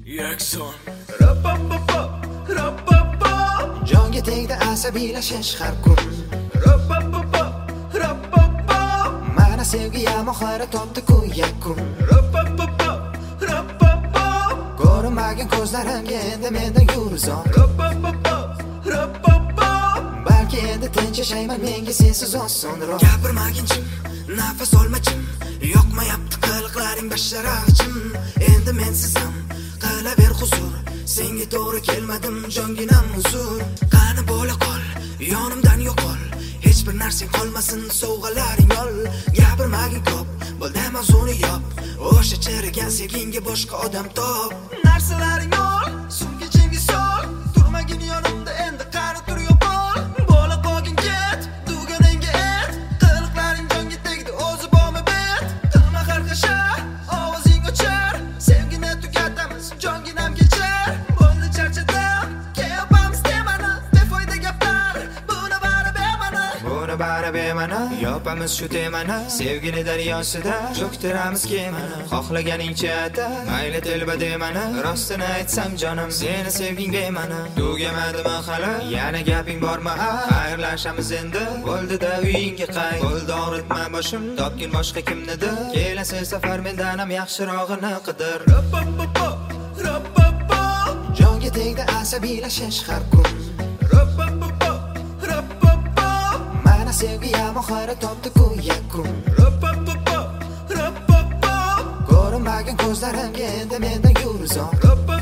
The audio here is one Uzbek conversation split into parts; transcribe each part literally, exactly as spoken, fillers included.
Yakson Jonga tegdi asabiylashish har kun. Mana sevgiga mohara topdi-ku yakun. Ko'rinmagan ko'zlarimga endi mendan yurizon. Balki endi tinch yashayman menga sensiz osonroq. Gapirmaginchim, nafas olmachim, yoqmayapti qiliqlaring basharachim. Endi mensiz ham qilaver huzur, senga to'g'ri kelmadim jonginam huzur. Qani bo'la qol, yonimdan yo'qol, hech bir narsang qolmasin, sovg'alaring ol. Gapirmagin ko'p, bo'ldi mavzuni yop, o'sha chirigan sevgingga boshqa odam top. Narsalaring ol, sumkachingga sol, turmagin yonimda endi qani tur yo'qol. Bo'la qolgin ket, duganingga et, qiliqlaring jonga tegdi o'zi bormi bet. Qilma qarqasha, ovozing o'char, sevgini tugatamiz, jonginam kechar. Bo'ldi charchadim, kelyapmiz temani, befoyda gaplar, buni bari bemani. Buni bari bemani, yopamiz shu temani, sevgini daryosida cho'ktiramiz kemani. Xohlaganingcha ata, mayli telba demani, rostini aytsam jonim, seni sevging bemani. Tugamadimi hali, yana gaping bormi? Xayrlashamiz endi, bo'ldi-da uyingga qay. Bo'ldi og'ritma boshim, topgin boshqa kimnidir. Kelasi safar mendan ham yaxshirog'ini qidir. Jonga tegdi asabiylashish har kun. Mana sevgiga mohara topdi-ku yakun. Ko'rinmagan ko'zlarimga endi mendan yurizon.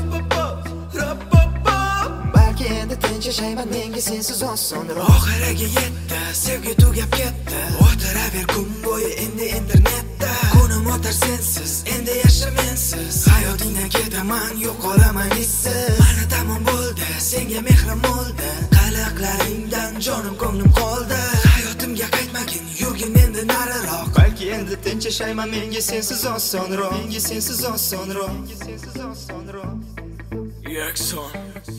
Balki endi tinch yashayman menga sensiz osonroq. Oxiriga yetdi, sevgi tugab ketdi. O'tiraver kun bo'yi endi internetda. Kunim o'tar sensiz, endi yashar mensiz. Hayotingdan ketaman, yo'qolaman izsiz. Mana tamom bo'ldi, senga mehrim bo'ldi. Qiliqlaringdan jonim ko'nglim qoldi. Hayotimga qaytmagin, yurgin endi nariroq. Balki endi tinch yashayman menga sensiz osonroq. Menga sensiz osonroq. Yakson